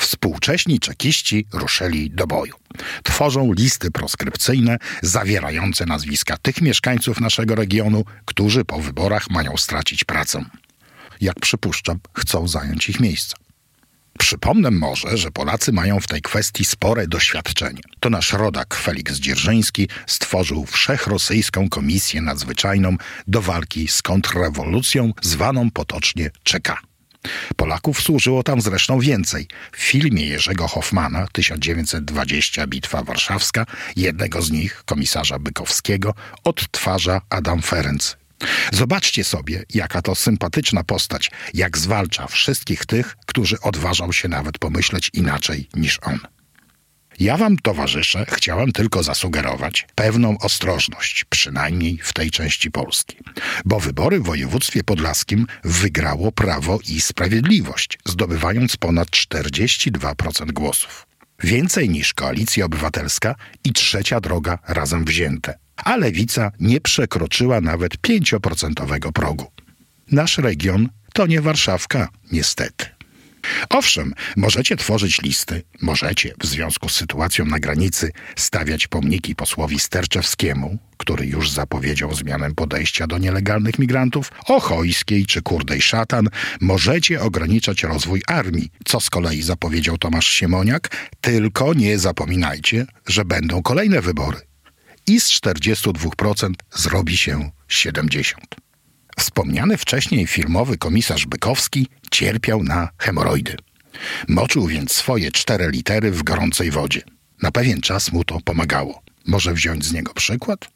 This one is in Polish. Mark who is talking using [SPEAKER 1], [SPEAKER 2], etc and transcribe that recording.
[SPEAKER 1] Współcześni czekiści ruszyli do boju. Tworzą listy proskrypcyjne zawierające nazwiska tych mieszkańców naszego regionu, którzy po wyborach mają stracić pracę. Jak przypuszczam, chcą zająć ich miejsca. Przypomnę może, że Polacy mają w tej kwestii spore doświadczenie. To nasz rodak Feliks Dzierżyński stworzył Wszechrosyjską Komisję Nadzwyczajną do walki z kontrrewolucją, zwaną potocznie ČK. Polaków służyło tam zresztą więcej. W filmie Jerzego Hoffmana 1920 Bitwa Warszawska jednego z nich, komisarza Bykowskiego, odtwarza Adam Ferenc. Zobaczcie sobie, jaka to sympatyczna postać, jak zwalcza wszystkich tych, którzy odważą się nawet pomyśleć inaczej niż on. Ja wam, towarzysze, chciałem tylko zasugerować pewną ostrożność, przynajmniej w tej części Polski. Bo wybory w województwie podlaskim wygrało Prawo i Sprawiedliwość, zdobywając ponad 42% głosów. Więcej niż Koalicja Obywatelska i Trzecia Droga razem wzięte. A Lewica nie przekroczyła nawet 5% progu. Nasz region to nie Warszawka, niestety. Owszem, możecie tworzyć listy, możecie w związku z sytuacją na granicy stawiać pomniki posłowi Sterczewskiemu, który już zapowiedział zmianę podejścia do nielegalnych migrantów, Ochojskiej czy Kurdej Szatan, możecie ograniczać rozwój armii, co z kolei zapowiedział Tomasz Siemoniak, tylko nie zapominajcie, że będą kolejne wybory. I z 42% zrobi się 70%. Wspomniany wcześniej filmowy komisarz Bykowski cierpiał na hemoroidy. Moczył więc swoje 4 litery w gorącej wodzie. Na pewien czas mu to pomagało. Może wziąć z niego przykład?